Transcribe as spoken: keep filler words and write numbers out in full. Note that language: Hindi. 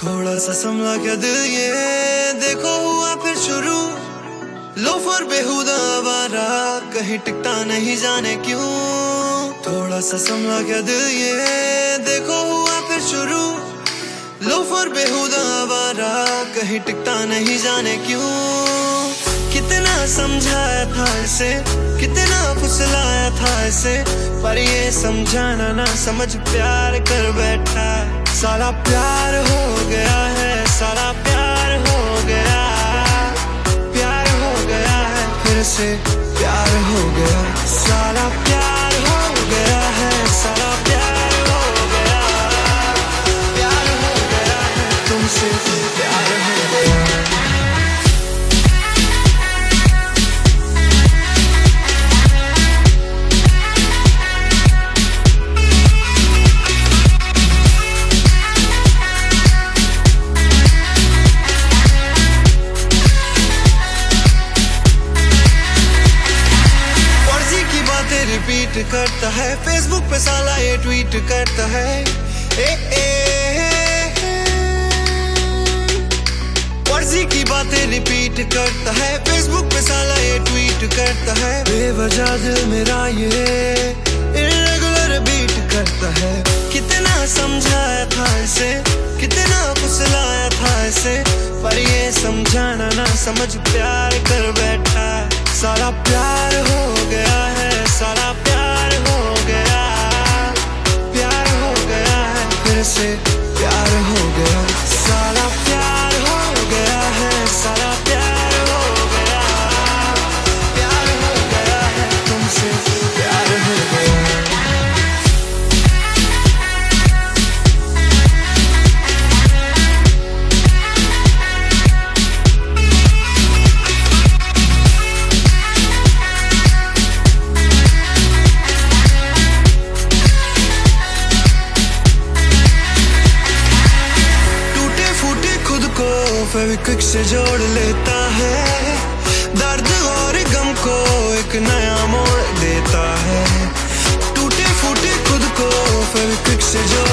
थोड़ा सा संभला क्या दिल ये देखो हुआ फिर शुरू। लोफर बेहुदा आवारा कहीं टिकता नहीं जाने क्यों। थोड़ा सा संभला क्या दिल ये देखो हुआ फिर शुरू। लोफर बेहुदा आवारा कहीं टिकता नहीं जाने क्यों। कितना समझाया था इसे, कितना फुसलाया था इसे, पर ये समझाना ना समझ प्यार कर बैठा। सारा प्यार हो गया है, सारा प्यार हो गया, प्यार हो गया है, फिर से प्यार हो गया। सारा प्यार हो गया है, सारा प्यार हो गया, प्यार हो गया है, तुमसे प्यार हो गया। रिपीट करता है फेसबुक पे साला ये ट्वीट करता है। ए ए फर्जी की बातें रिपीट करता है फेसबुक पे साला ये ट्वीट करता है। बेवजह दिल मेरा ये इरेगुलर बीट करता है। कितना समझाया था इसे, कितना फुसलाया था इसे, पर ये समझाना ना समझ प्यार कर बैठा। सारा प्यार हो गया है, सारा प्यार हो गया, प्यार हो गया है, फिर से प्यार हो गया। सारा प्यार हो गया है, सारा प्यार हो गया, प्यार हो गया है, तुमसे प्यार हो गया। फेविक्विक से जोड़ लेता है, दर्द और गम को एक नया मोड़ देता है। टूटे फूटे खुद को फेविक्विक से जोड़